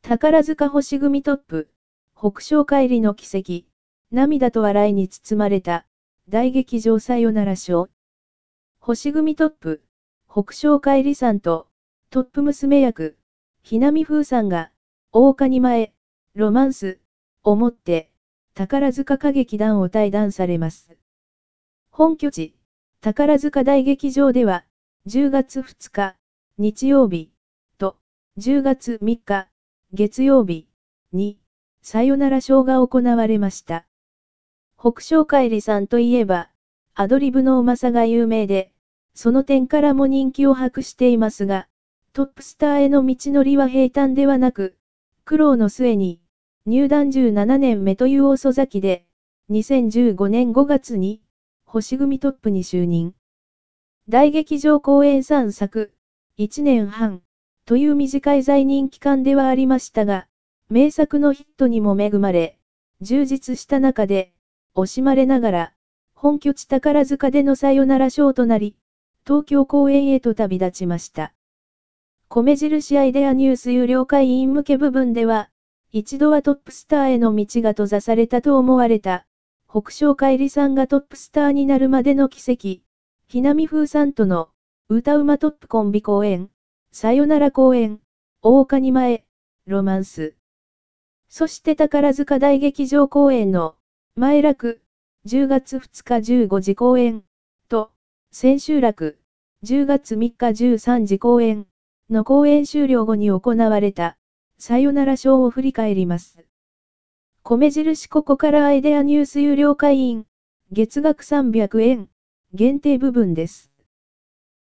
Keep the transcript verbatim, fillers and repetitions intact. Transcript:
宝塚星組トップ、北昇帰りの奇跡、涙と笑いに包まれた、大劇場さよならショー。星組トップ、北昇帰りさんと、トップ娘役、ひなみふーさんが、大蟹前、ロマンス、をもって、宝塚歌劇団を退団されます。本拠地、宝塚大劇場では、じゅうがつふつか、日曜日、と、じゅうがつみっか、月曜日、に、さよならショーが行われました。北昇帰りさんといえば、アドリブのうまさが有名で、その点からも人気を博していますが、トップスターへの道のりは平坦ではなく、苦労の末に、入団じゅうななねんめという遅咲きで、にせんじゅうごねんごがつに、星組トップに就任。大劇場公演さんさく、いちねんはん、という短い在任期間ではありましたが、名作のヒットにも恵まれ、充実した中で、惜しまれながら、本拠地宝塚でのさよならショーとなり、東京公演へと旅立ちました。米印アイデアニュース有料会員向け部分では、一度はトップスターへの道が閉ざされたと思われた、北昇帰りさんがトップスターになるまでの奇跡、ひなみふーさんとの、歌うまトップコンビ公演、さよなら公演、大蟹前、ロマンス。そして宝塚大劇場公演の、前楽、じゅうがつふつかじゅうごじ公演、と、千秋楽、じゅうがつみっかじゅうさんじ公演、の公演終了後に行われた、さよならショーを振り返ります。米印ここからアイデアニュース有料会員、月額さんびゃくえん、限定部分です。